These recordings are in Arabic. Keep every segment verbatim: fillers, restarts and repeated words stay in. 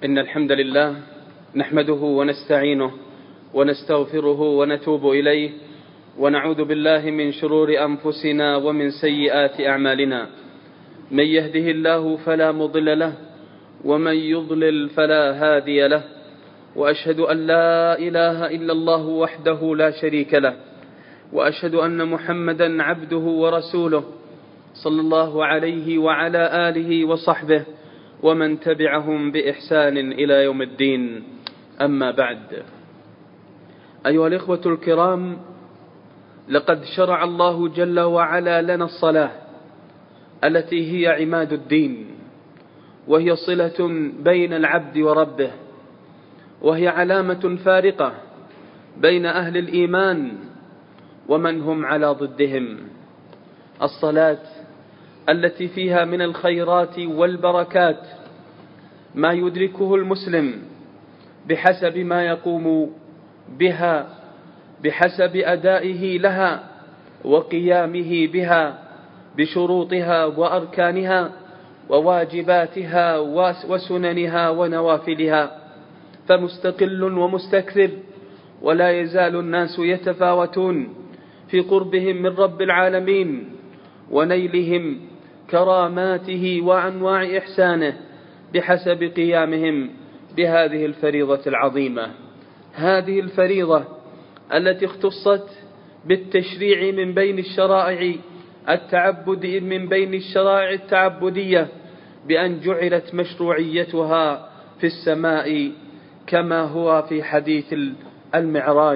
إن الحمد لله نحمده ونستعينه ونستغفره ونتوب إليه ونعوذ بالله من شرور أنفسنا ومن سيئات أعمالنا. من يهده الله فلا مضل له ومن يضلل فلا هادي له، وأشهد أن لا إله إلا الله وحده لا شريك له، وأشهد أن محمدا عبده ورسوله صلى الله عليه وعلى آله وصحبه ومن تبعهم بإحسان إلى يوم الدين. أما بعد، أيها الإخوة الكرام، لقد شرع الله جل وعلا لنا الصلاة التي هي عماد الدين، وهي صلة بين العبد وربه، وهي علامة فارقة بين أهل الإيمان ومن هم على ضدهم. الصلاة التي فيها من الخيرات والبركات ما يدركه المسلم بحسب ما يقوم بها، بحسب أدائه لها وقيامه بها بشروطها وأركانها وواجباتها وسننها ونوافلها، فمستقل ومستكثر، ولا يزال الناس يتفاوتون في قربهم من رب العالمين ونيلهم كراماته وأنواع إحسانه بحسب قيامهم بهذه الفريضة العظيمة. هذه الفريضة التي اختصت بالتشريع من بين الشرائع التعبد من بين الشرائع التعبدية بأن جعلت مشروعيتها في السماء كما هو في حديث المعراج.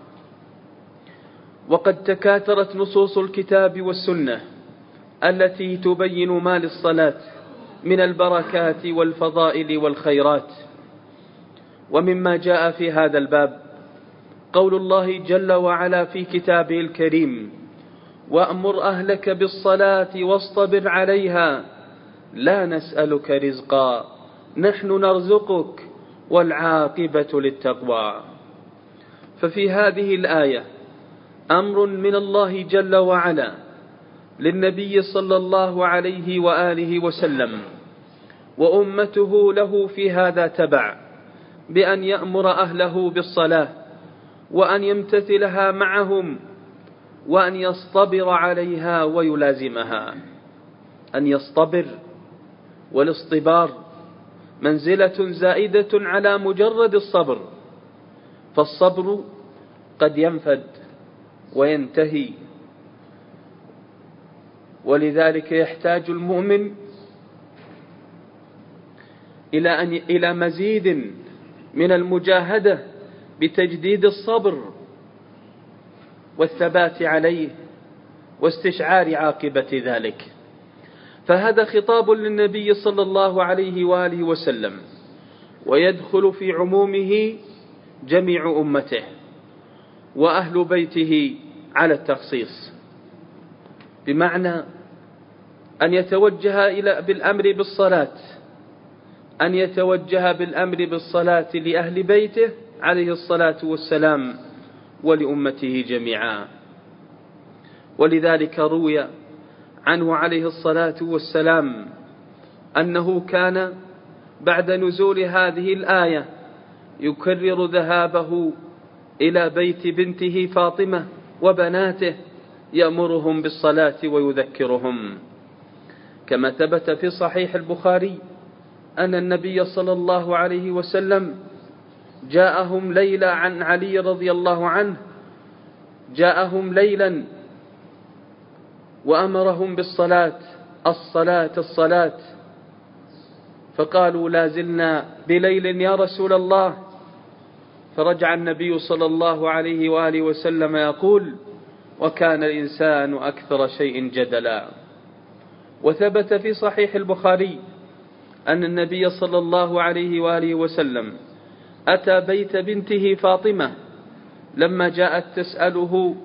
وقد تكاثرت نصوص الكتاب والسنة التي تبين ما للصلاة من البركات والفضائل والخيرات. ومما جاء في هذا الباب قول الله جل وعلا في كتابه الكريم: وأمر أهلك بالصلاة واصطبر عليها لا نسألك رزقا نحن نرزقك والعاقبة للتقوى. ففي هذه الآية أمر من الله جل وعلا للنبي صلى الله عليه وآله وسلم، وأمته له في هذا تبع، بأن يأمر أهله بالصلاة وأن يمتثلها معهم وأن يصطبر عليها ويلازمها. أن يصطبر، والاصطبار منزلة زائدة على مجرد الصبر، فالصبر قد ينفد وينتهي، ولذلك يحتاج المؤمن إلى أن إلى مزيد من المجاهدة بتجديد الصبر والثبات عليه واستشعار عاقبة ذلك. فهذا خطاب للنبي صلى الله عليه وآله وسلم، ويدخل في عمومه جميع أمته وأهل بيته على التخصيص، بمعنى أن يتوجه إلى بالأمر بالصلاة أن يتوجه بالأمر بالصلاة لأهل بيته عليه الصلاة والسلام ولأمته جميعا. ولذلك روي عنه عليه الصلاة والسلام أنه كان بعد نزول هذه الآية يكرر ذهابه إلى بيت بنته فاطمة وبناته يأمرهم بالصلاة ويذكرهم، كما ثبت في صحيح البخاري أن النبي صلى الله عليه وسلم جاءهم ليلة عن علي رضي الله عنه جاءهم ليلا وأمرهم بالصلاة الصلاة الصلاة، فقالوا لا زلنا بليل يا رسول الله، فرجع النبي صلى الله عليه وآله وسلم يقول: وكان الإنسان أكثر شيء جدلا. وثبت في صحيح البخاري أن النبي صلى الله عليه وآله وسلم أتى بيت بنته فاطمة لما جاءت تسأله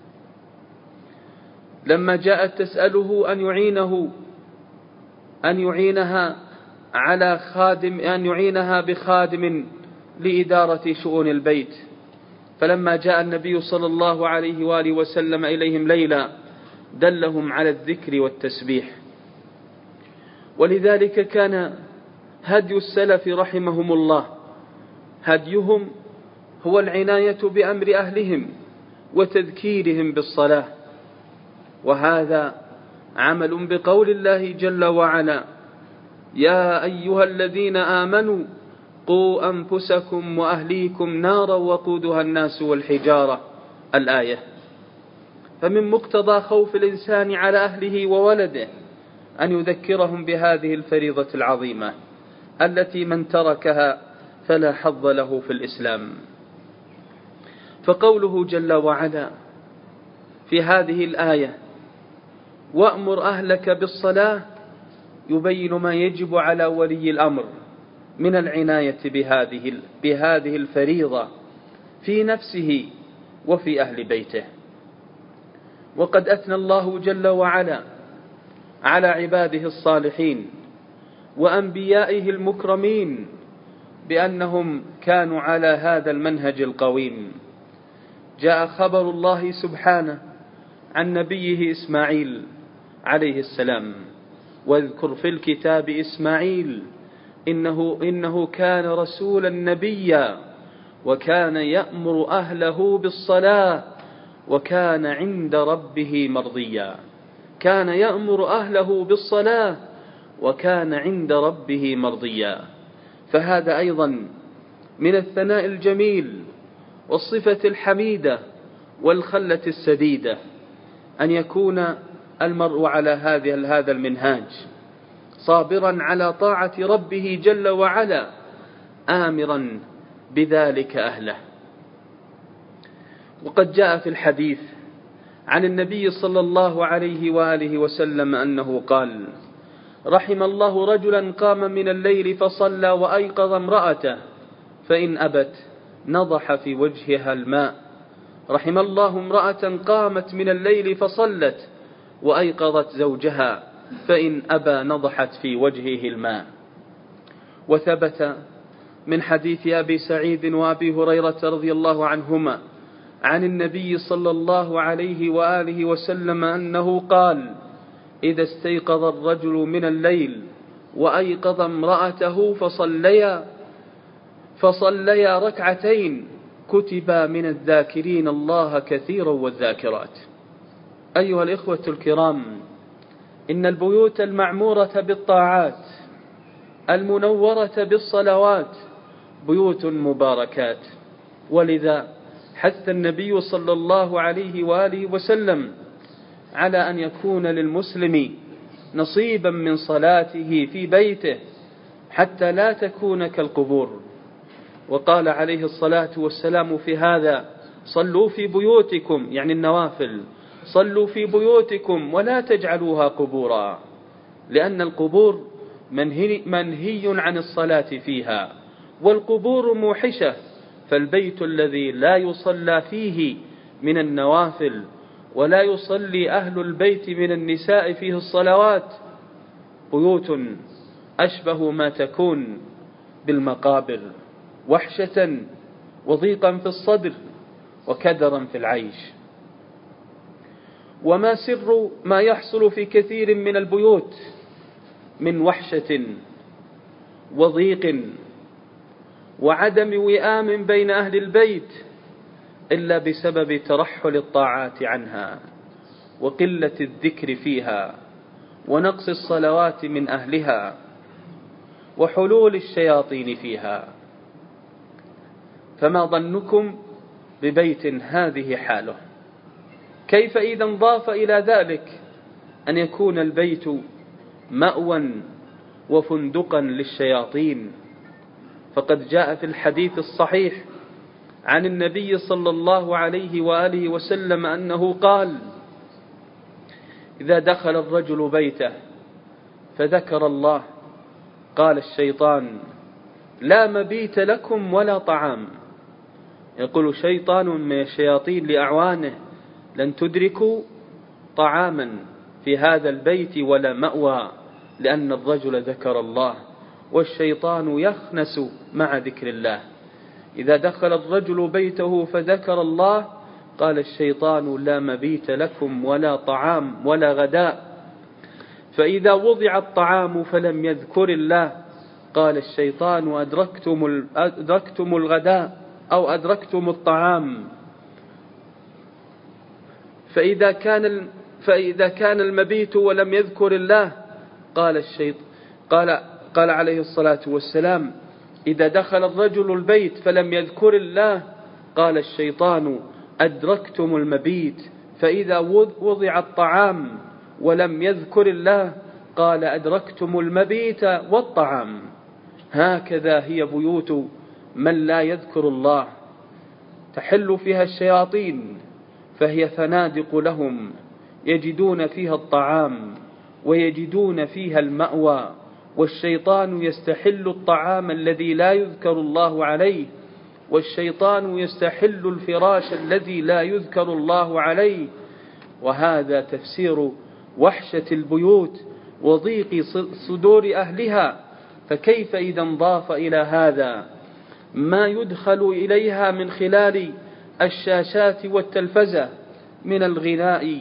لما جاءت تسأله أن يعينه أن يعينها على خادم أن يعينها بخادم لإدارة شؤون البيت. فلما جاء النبي صلى الله عليه وآله وسلم إليهم ليلا دلهم على الذكر والتسبيح. ولذلك كان هدي السلف رحمهم الله، هديهم هو العناية بأمر أهلهم وتذكيرهم بالصلاة، وهذا عمل بقول الله جل وعلا: يا أيها الذين آمنوا قوا أنفسكم وأهليكم نارا وقودها الناس والحجارة، الآية. فمن مقتضى خوف الإنسان على أهله وولده أن يذكرهم بهذه الفريضة العظيمة التي من تركها فلا حظ له في الإسلام. فقوله جل وعلا في هذه الآية: وأمر أهلك بالصلاة، يبين ما يجب على ولي الأمر من العناية بهذه بهذه الفريضة في نفسه وفي أهل بيته. وقد أثنى الله جل وعلا على عباده الصالحين وأنبيائه المكرمين بأنهم كانوا على هذا المنهج القويم. جاء خبر الله سبحانه عن نبيه إسماعيل عليه السلام: واذكر في الكتاب إسماعيل إنه, إنه كان رسولا نبيا وكان يأمر أهله بالصلاة وكان عند ربه مرضيا. كان يأمر أهله بالصلاة وكان عند ربه مرضيا. فهذا أيضا من الثناء الجميل والصفة الحميدة والخلة السديدة أن يكون المرء على هذا المنهاج صابرا على طاعة ربه جل وعلا، آمرا بذلك أهله. وقد جاء في الحديث عن النبي صلى الله عليه وآله وسلم أنه قال: رحم الله رجلا قام من الليل فصلى وأيقظ امرأته فإن أبت نضح في وجهها الماء. رحم الله امرأة قامت من الليل فصلت وأيقظت زوجها فإن أبى نضحت في وجهه الماء. وثبت من حديث أبي سعيد وأبي هريرة رضي الله عنهما عن النبي صلى الله عليه وآله وسلم أنه قال: إذا استيقظ الرجل من الليل وأيقظ امرأته فصليا فصليا ركعتين كتبا من الذاكرين الله كثيرا والذاكرات. أيها الإخوة الكرام، إن البيوت المعمورة بالطاعات المنورة بالصلوات بيوت مباركات، ولذا حث النبي صلى الله عليه وآله وسلم على أن يكون للمسلم نصيبا من صلاته في بيته حتى لا تكون كالقبور. وقال عليه الصلاة والسلام في هذا: صلوا في بيوتكم، يعني النوافل، صلوا في بيوتكم ولا تجعلوها قبورا، لأن القبور منهي, منهي عن الصلاة فيها، والقبور موحشة. فالبيت الذي لا يصلى فيه من النوافل ولا يصلي أهل البيت من النساء فيه الصلوات بيوت أشبه ما تكون بالمقابر، وحشة وضيقا في الصدر وكدرا في العيش. وما سر ما يحصل في كثير من البيوت من وحشة وضيق وعدم وئام بين أهل البيت إلا بسبب ترحل الطاعات عنها وقلة الذكر فيها ونقص الصلوات من أهلها وحلول الشياطين فيها. فما ظنكم ببيت هذه حاله؟ كيف إذا ضاف إلى ذلك أن يكون البيت مأوى وفندقا للشياطين؟ فقد جاء في الحديث الصحيح عن النبي صلى الله عليه وآله وسلم أنه قال: إذا دخل الرجل بيته فذكر الله قال الشيطان: لا مبيت لكم ولا طعام. يقول شيطان من الشياطين لأعوانه: لن تدركوا طعاما في هذا البيت ولا مأوى، لأن الرجل ذكر الله، والشيطان يخنس مع ذكر الله. إذا دخل الرجل بيته فذكر الله قال الشيطان: لا مبيت لكم ولا طعام ولا غداء. فإذا وضع الطعام فلم يذكر الله قال الشيطان أدركتم, أدركتم الغداء أو أدركتم الطعام. فإذا كان, فإذا كان المبيت ولم يذكر الله قال الشيطان قال, قال عليه الصلاة والسلام إذا دخل الرجل البيت فلم يذكر الله قال الشيطان أدركتم المبيت. فإذا وضع الطعام ولم يذكر الله قال أدركتم المبيت والطعام. هكذا هي بيوت من لا يذكر الله، تحل فيها الشياطين، فهي فنادق لهم يجدون فيها الطعام ويجدون فيها المأوى. والشيطان يستحل الطعام الذي لا يذكر الله عليه، والشيطان يستحل الفراش الذي لا يذكر الله عليه. وهذا تفسير وحشة البيوت وضيق صدور أهلها. فكيف إذا انضاف إلى هذا ما يدخل إليها من خلال الشاشات والتلفزة من الغناء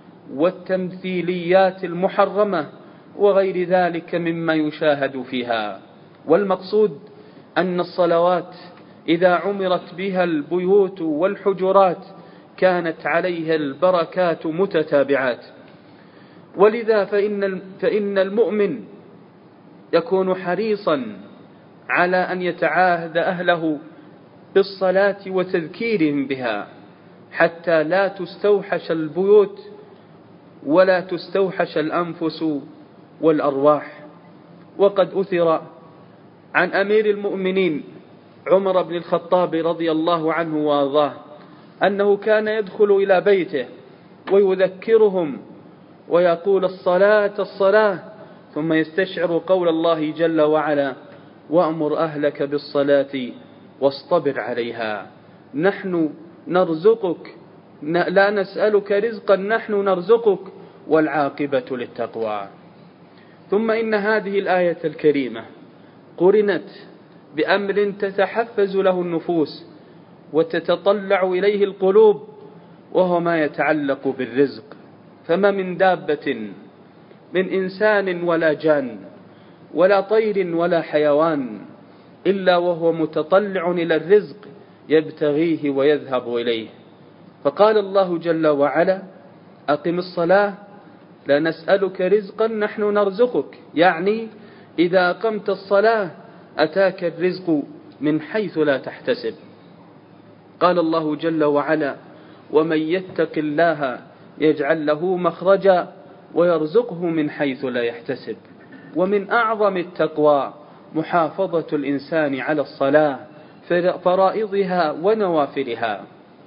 والتمثيليات المحرمة وغير ذلك مما يشاهد فيها. والمقصود أن الصلوات إذا عمرت بها البيوت والحجرات كانت عليها البركات متتابعات. ولذا فإن, فإن المؤمن يكون حريصا على أن يتعاهد أهله بالصلاة وتذكيرهم بها حتى لا تستوحش البيوت ولا تستوحش الأنفس والأرواح. وقد أثر عن أمير المؤمنين عمر بن الخطاب رضي الله عنه وارضاه أنه كان يدخل إلى بيته ويذكرهم ويقول الصلاة الصلاة، ثم يستشعر قول الله جل وعلا وأمر أهلك بالصلاة واصطبر عليها نحن نرزقك لا نسألك رزقا نحن نرزقك والعاقبة للتقوى. ثم إن هذه الآية الكريمة قرنت بأمر تتحفز له النفوس وتتطلع إليه القلوب، وهو ما يتعلق بالرزق. فما من دابة من إنسان ولا جان ولا طير ولا حيوان إلا وهو متطلع إلى الرزق يبتغيه ويذهب إليه. فقال الله جل وعلا أقم الصلاة لا نسألك رزقا نحن نرزقك، يعني إذا أقمت الصلاة أتاك الرزق من حيث لا تحتسب. قال الله جل وعلا ومن يتق الله يجعل له مخرجا ويرزقه من حيث لا يحتسب. ومن أعظم التقوى محافظة الإنسان على الصلاة فرائضها ونوافلها.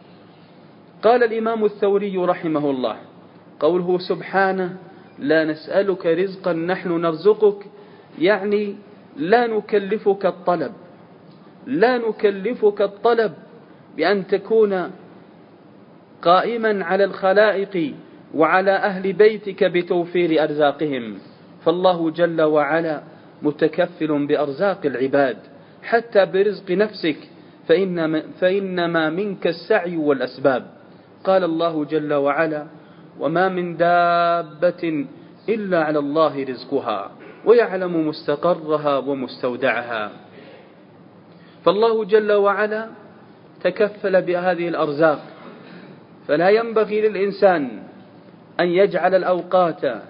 قال الإمام الثوري رحمه الله قوله سبحانه لا نسألك رزقا نحن نرزقك، يعني لا نكلفك الطلب لا نكلفك الطلب بأن تكون قائما على الخلائق وعلى أهل بيتك بتوفير أرزاقهم، فالله جل وعلا متكفل بأرزاق العباد حتى برزق نفسك فإنما, فإنما منك السعي والأسباب. قال الله جل وعلا وما من دابة إلا على الله رزقها ويعلم مستقرها ومستودعها. فالله جل وعلا تكفل بهذه الأرزاق، فلا ينبغي للإنسان أن يجعل الأوقات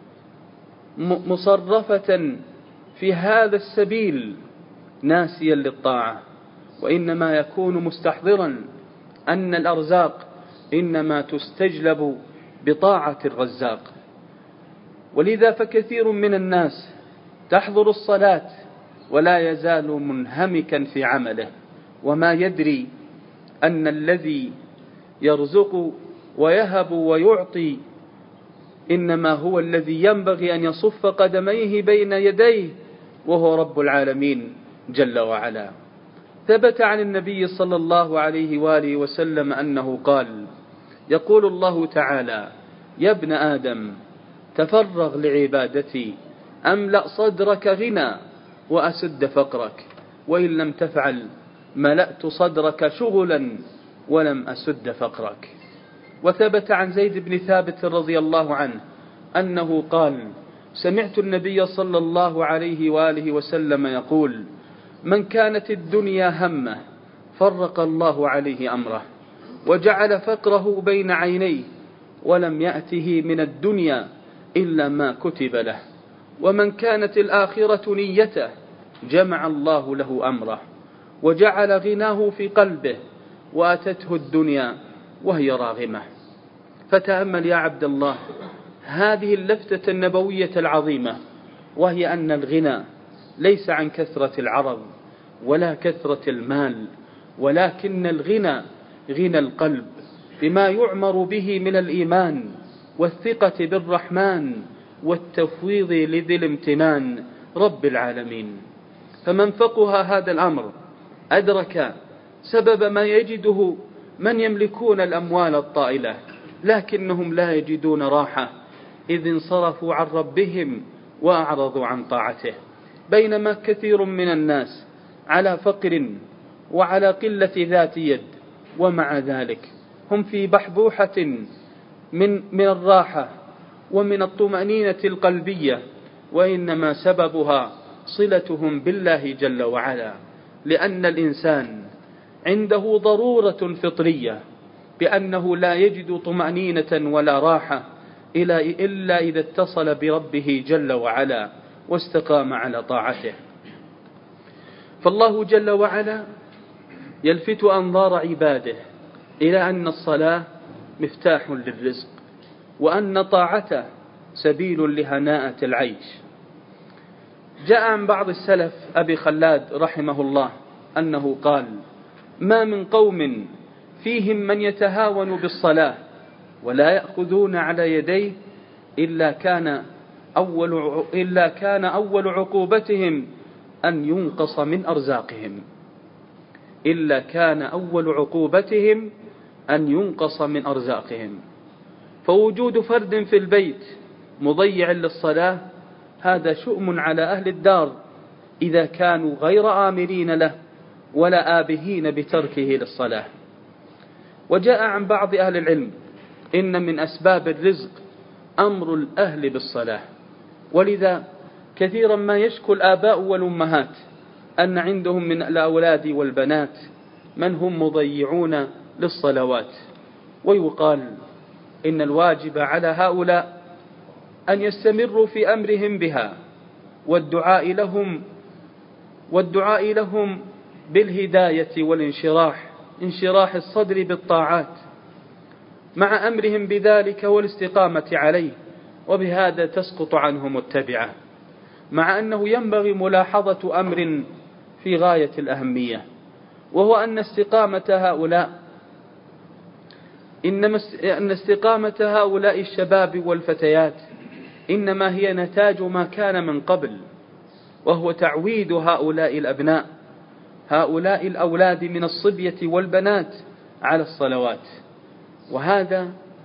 مصرفة في هذا السبيل ناسيا للطاعة، وإنما يكون مستحضرا أن الأرزاق إنما تستجلب بطاعة الرزاق. ولذا فكثير من الناس تحضر الصلاة ولا يزال منهمكا في عمله وما يدري أن الذي يرزق ويهب ويعطي إنما هو الذي ينبغي أن يصف قدميه بين يديه وهو رب العالمين جل وعلا. ثبت عن النبي صلى الله عليه وآله وسلم أنه قال يقول الله تعالى يا ابن آدم تفرغ لعبادتي أملأ صدرك غنى وأسد فقرك، وإن لم تفعل ملأت صدرك شغلا ولم أسد فقرك. وثبت عن زيد بن ثابت رضي الله عنه أنه قال سمعت النبي صلى الله عليه وآله وسلم يقول: من كانت الدنيا همه فرق الله عليه أمره وجعل فقره بين عينيه ولم يأته من الدنيا إلا ما كتب له، ومن كانت الآخرة نيته جمع الله له أمره وجعل غناه في قلبه وأتته الدنيا وهي راغمة. فتأمل يا عبد الله هذه اللفتة النبوية العظيمة، وهي أن الغنى ليس عن كثرة العرض ولا كثرة المال، ولكن الغنى غنى القلب بما يعمر به من الإيمان والثقة بالرحمن والتفويض لذي الامتنان رب العالمين. فمن فقه هذا الأمر أدرك سبب ما يجده من يملكون الأموال الطائلة لكنهم لا يجدون راحة، إذ انصرفوا عن ربهم وأعرضوا عن طاعته، بينما كثير من الناس على فقر وعلى قلة ذات يد، ومع ذلك هم في بحبوحة من من الراحة ومن الطمأنينة القلبية، وإنما سببها صلتهم بالله جل وعلا، لأن الإنسان عنده ضرورة فطرية بأنه لا يجد طمأنينة ولا راحة إلا إذا اتصل بربه جل وعلا واستقام على طاعته. فالله جل وعلا يلفت أنظار عباده إلى أن الصلاة مفتاح للرزق، وأن طاعته سبيل لهناءة العيش. جاء عن بعض السلف أبي خلاد رحمه الله أنه قال: ما من قوم فيهم من يتهاون بالصلاة ولا يأخذون على يديه إلا كان أول إلا كان أول عقوبتهم أن ينقص من أرزاقهم إلا كان أول عقوبتهم أن ينقص من أرزاقهم. فوجود فرد في البيت مضيع للصلاة هذا شؤم على أهل الدار إذا كانوا غير آمرين له ولا آبهين بتركه للصلاة. وجاء عن بعض أهل العلم إن من أسباب الرزق أمر الأهل بالصلاة، ولذا كثيرا ما يشكو الآباء والأمهات أن عندهم من الأولاد والبنات من هم مضيعون للصلوات، ويقال إن الواجب على هؤلاء أن يستمروا في أمرهم بها والدعاء لهم والدعاء لهم بالهداية والانشراح انشراح الصدر بالطاعات، مع أمرهم بذلك والاستقامة عليه، وبهذا تسقط عنهم التبعة. مع أنه ينبغي ملاحظة أمر في غاية الأهمية، وهو أن استقامة هؤلاء إنما أن استقامة هؤلاء الشباب والفتيات إنما هي نتاج ما كان من قبل، وهو تعويد هؤلاء الأبناء هؤلاء الأولاد من الصبية والبنات على الصلوات. وهذا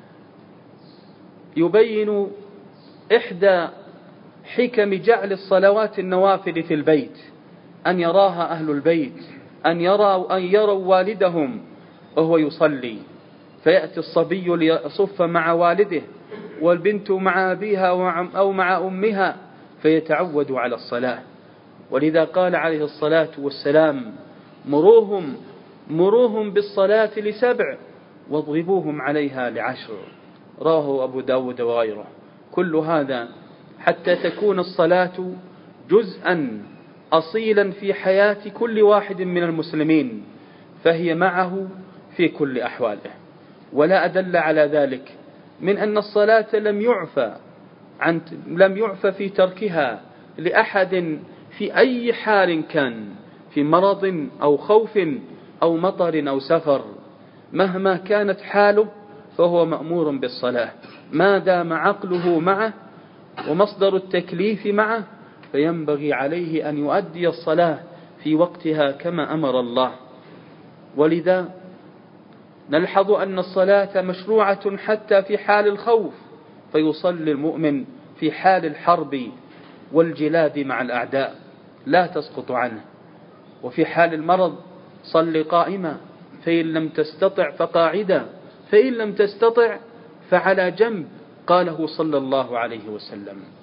يبين إحدى حكم جعل الصلوات النوافل في البيت، أن يراها أهل البيت، أن يروا, أن يروا والدهم وهو يصلي، فيأتي الصبي ليصف مع والده والبنت مع أبيها أو مع أمها فيتعود على الصلاة. ولذا قال عليه الصلاة والسلام: مروهم مروهم بالصلاة لسبع واضربوهم عليها لعشر، رواه أبو داود وغيره. كل هذا حتى تكون الصلاة جزءا أصيلا في حياة كل واحد من المسلمين، فهي معه في كل أحواله. ولا أدل على ذلك من أن الصلاة لم يعفى عن لم يعفى في تركها لأحد في أي حال كان، في مرض أو خوف أو مطر أو سفر، مهما كانت حاله فهو مأمور بالصلاة ما دام عقله معه ومصدر التكليف معه، فينبغي عليه أن يؤدي الصلاة في وقتها كما أمر الله. ولذا نلحظ أن الصلاة مشروعة حتى في حال الخوف، فيصلي المؤمن في حال الحرب والجلاد مع الأعداء لا تسقط عنه. وفي حال المرض صل قائما، فإن لم تستطع فقاعدا، فإن لم تستطع فعلى جنب، قاله صلى الله عليه وسلم.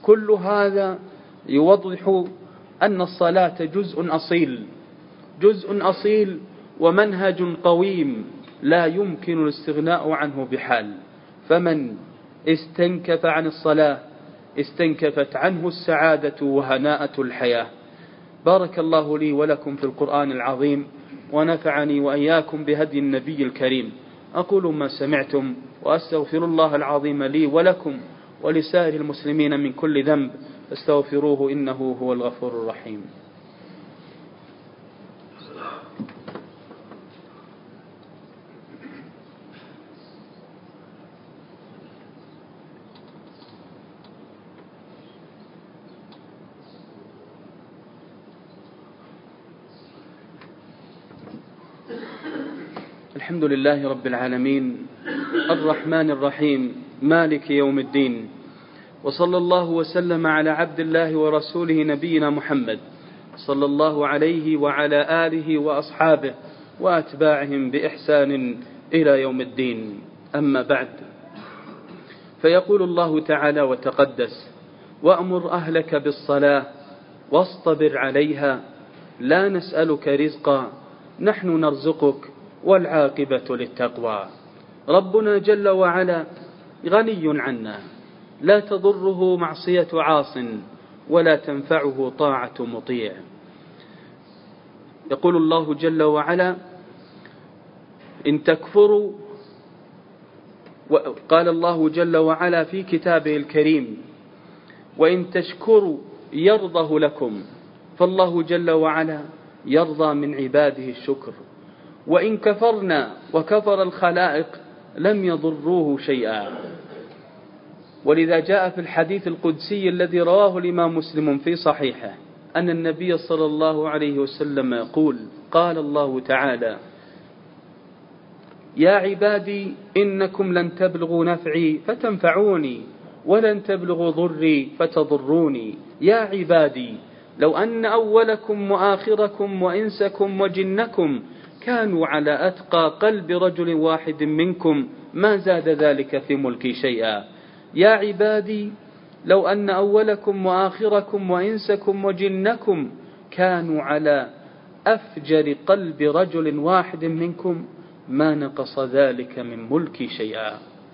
كل هذا يوضح أن الصلاة جزء أصيل جزء أصيل ومنهج قويم لا يمكن الاستغناء عنه بحال. فمن استنكف عن الصلاة استنكفت عنه السعادة وهناءة الحياة. بارك الله لي ولكم في القرآن العظيم، ونفعني وإياكم بهدي النبي الكريم. أقول ما سمعتم، وأستغفر الله العظيم لي ولكم ولسائر المسلمين من كل ذنب، استغفروه إنه هو الغفور الرحيم. الحمد لله رب العالمين الرحمن الرحيم مالك يوم الدين، وصلى الله وسلم على عبد الله ورسوله نبينا محمد صلى الله عليه وعلى آله وأصحابه وأتباعهم بإحسان إلى يوم الدين. أما بعد، فيقول الله تعالى وتقدس: وأمر أهلك بالصلاة واصطبر عليها لا نسألك رزقا نحن نرزقك والعاقبة للتقوى. ربنا جل وعلا غني عنا، لا تضره معصية عاص ولا تنفعه طاعة مطيع. يقول الله جل وعلا: إن تكفروا، قال الله جل وعلا في كتابه الكريم: وإن تشكروا يرضه لكم. فالله جل وعلا يرضى من عباده الشكر. وإن كفرنا وكفر الخلائق لم يضروه شيئا. ولذا جاء في الحديث القدسي الذي رواه الإمام مسلم في صحيحه أن النبي صلى الله عليه وسلم يقول: قال الله تعالى: يا عبادي إنكم لن تبلغوا نفعي فتنفعوني ولن تبلغوا ضري فتضروني. يا عبادي لو أن أولكم وآخركم وإنسكم وجنكم كانوا على أتقى قلب رجل واحد منكم ما زاد ذلك في ملكي شيئا. يا عبادي لو أن أولكم وآخركم وإنسكم وجنكم كانوا على أفجر قلب رجل واحد منكم ما نقص ذلك من ملكي شيئا.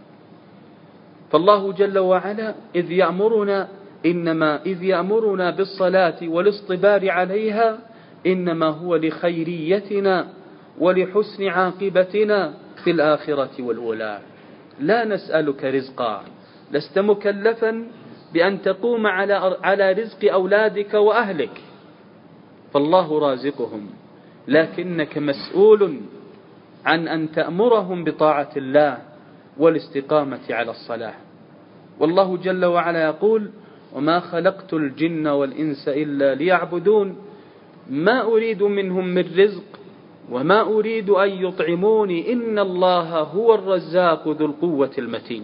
فالله جل وعلا إذ يأمرنا إنما إذ يأمرنا بالصلاة والاصطبار عليها إنما هو لخيريتنا ولحسن عاقبتنا في الآخرة والأولى. لا نسألك رزقا، لست مكلفا بأن تقوم على على رزق أولادك وأهلك، فالله رازقهم، لكنك مسؤول عن أن تأمرهم بطاعة الله والاستقامة على الصلاة. والله جل وعلا يقول: وما خلقت الجن والإنس إلا ليعبدون ما أريد منهم من رزق وما أريد أن يطعموني إن الله هو الرزاق ذو القوة المتين.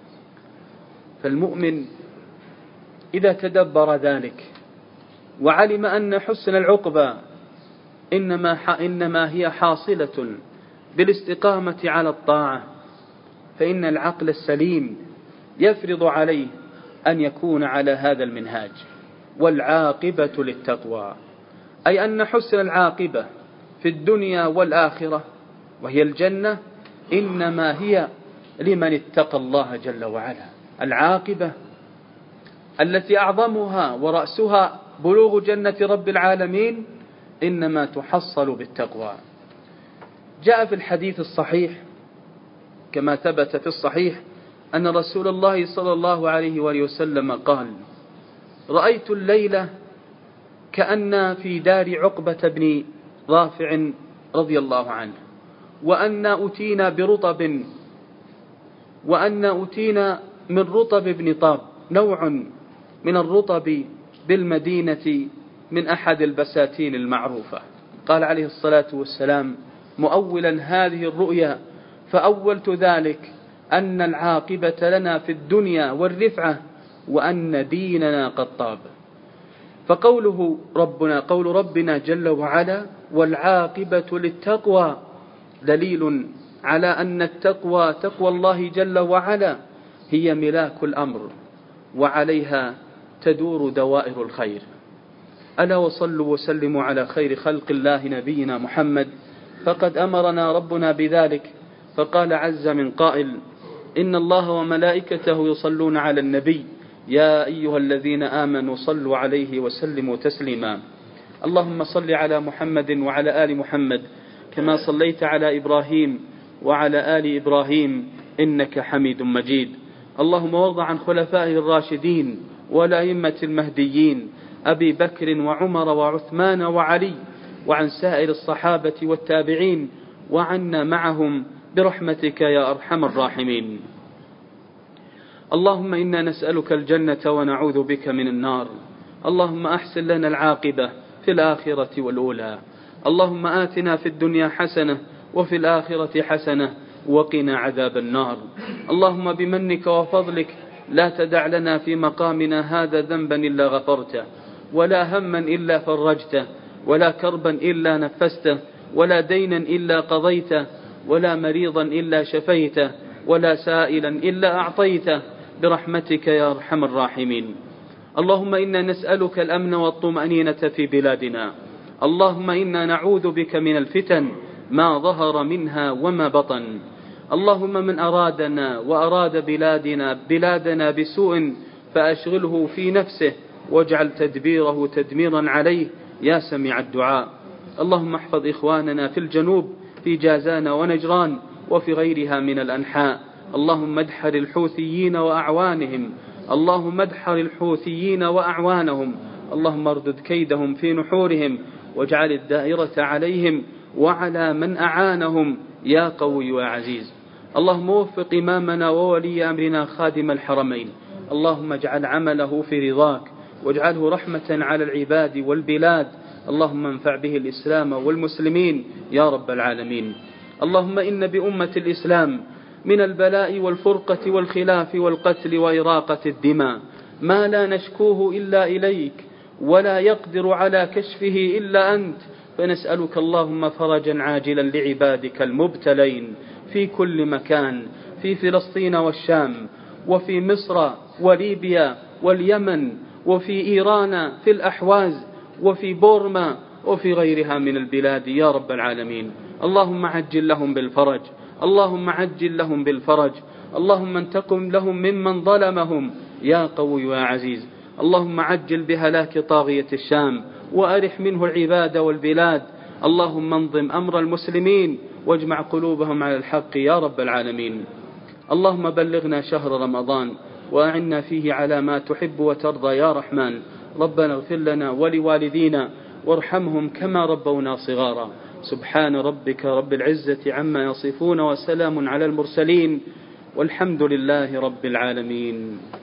فالمؤمن إذا تدبر ذلك وعلم أن حسن العقبى إنما, إنما هي حاصلة بالاستقامة على الطاعة، فإن العقل السليم يفرض عليه أن يكون على هذا المنهاج. والعاقبة للتقوى، أي أن حسن العاقبة في الدنيا والآخرة وهي الجنة إنما هي لمن اتقى الله جل وعلا. العاقبة التي أعظمها ورأسها بلوغ جنة رب العالمين إنما تحصل بالتقوى. جاء في الحديث الصحيح كما ثبت في الصحيح أن رسول الله صلى الله عليه وآله وسلم قال: رأيت الليلة كأن في دار عقبة بن رافع رضي الله عنه وأن أتينا برطب وأن أتينا من رطب بن طاب، نوع من الرطب بالمدينة من أحد البساتين المعروفة. قال عليه الصلاة والسلام مؤولا هذه الرؤيا: فأولت ذلك أن العاقبة لنا في الدنيا والرفعة وأن ديننا قد طاب. فقوله ربنا قول ربنا جل وعلا: والعاقبة للتقوى، دليل على أن التقوى تقوى الله جل وعلا هي ملاك الأمر، وعليها تدور دوائر الخير. ألا وصلوا وسلموا على خير خلق الله نبينا محمد، فقد أمرنا ربنا بذلك، فقال عز من قائل: إن الله وملائكته يصلون على النبي يا أيها الذين آمنوا صلوا عليه وسلموا تسليما. اللهم صل على محمد وعلى آل محمد كما صليت على إبراهيم وعلى آل إبراهيم إنك حميد مجيد. اللهم وارض عن خلفائه الراشدين والأئمة المهديين أبي بكر وعمر وعثمان وعلي، وعن سائر الصحابة والتابعين، وعنا معهم برحمتك يا أرحم الراحمين. اللهم إنا نسألك الجنة ونعوذ بك من النار. اللهم أحسن لنا العاقبة في الآخرة والأولى. اللهم آتنا في الدنيا حسنة وفي الآخرة حسنة وقنا عذاب النار. اللهم بمنك وفضلك لا تدع لنا في مقامنا هذا ذنبا إلا غفرته، ولا هما إلا فرجته، ولا كربا إلا نفسته، ولا دينا إلا قضيته، ولا مريضا إلا شفيته، ولا سائلا إلا أعطيته، برحمتك يا أرحم الراحمين. اللهم إنا نسألك الأمن والطمأنينة في بلادنا. اللهم إنا نعوذ بك من الفتن ما ظهر منها وما بطن. اللهم من أرادنا وأراد بلادنا بلادنا بسوء فأشغله في نفسه واجعل تدبيره تدميرا عليه يا سميع الدعاء. اللهم احفظ إخواننا في الجنوب في جازان ونجران وفي غيرها من الأنحاء. اللهم ادحر الحوثيين وأعوانهم اللهم ادحر الحوثيين وأعوانهم اللهم اردد كيدهم في نحورهم واجعل الدائرة عليهم وعلى من أعانهم يا قوي يا عزيز. اللهم وفق إمامنا وولي أمرنا خادم الحرمين. اللهم اجعل عمله في رضاك واجعله رحمة على العباد والبلاد. اللهم انفع به الإسلام والمسلمين يا رب العالمين. اللهم إن بأمة الإسلام من البلاء والفرقة والخلاف والقتل وإراقة الدماء ما لا نشكوه إلا إليك ولا يقدر على كشفه إلا أنت، فنسألك اللهم فرجا عاجلا لعبادك المبتلين في كل مكان، في فلسطين والشام وفي مصر وليبيا واليمن وفي إيران في الأحواز وفي بورما وفي غيرها من البلاد يا رب العالمين. اللهم عجل لهم بالفرج اللهم عجل لهم بالفرج اللهم انتقم لهم ممن ظلمهم يا قوي يا عزيز. اللهم عجل بهلاك طاغية الشام وأرح منه العباد والبلاد. اللهم انظم أمر المسلمين واجمع قلوبهم على الحق يا رب العالمين. اللهم بلغنا شهر رمضان وأعنا فيه على ما تحب وترضى يا رحمن. ربنا اغفر لنا ولوالدينا وارحمهم كما ربونا صغارا. سبحان ربك رب العزة عما يصفون وسلام على المرسلين والحمد لله رب العالمين.